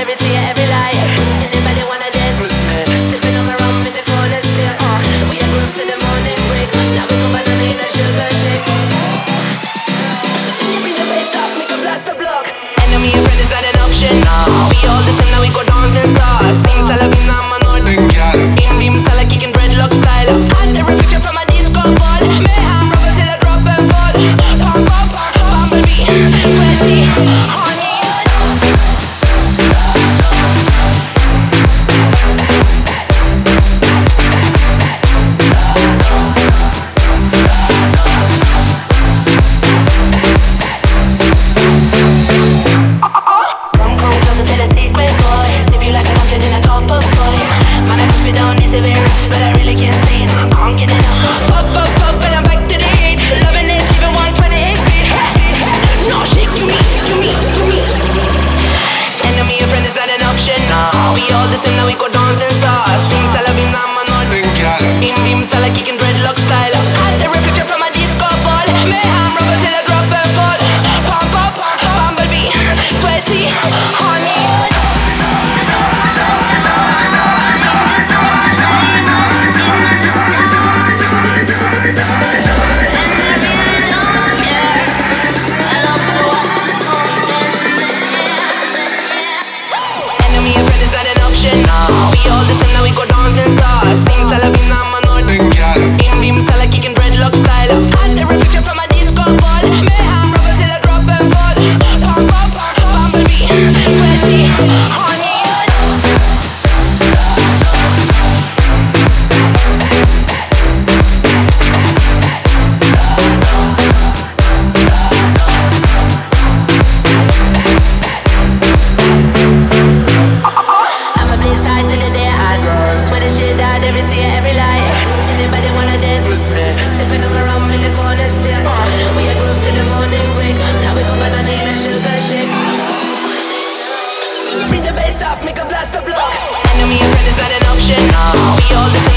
every tear, every lie. Anybody wanna dance with me? Sipping on my rum in the corner still. We are group to the morning break. Now we come back and need a sugar shake. Bring the bass up, make a blast the block. Enemy and friend is not an option now. We all the same, now we go dance and stars. Sing Salavina, man, or in beam, Salah kicking dreadlock style. And the reflection from a disco ball. Mayhem, rubber till I drop and fall. Pump up, bumblebee, sweaty, honey. Make a blast the block. Enemy and friend is not an option now. We all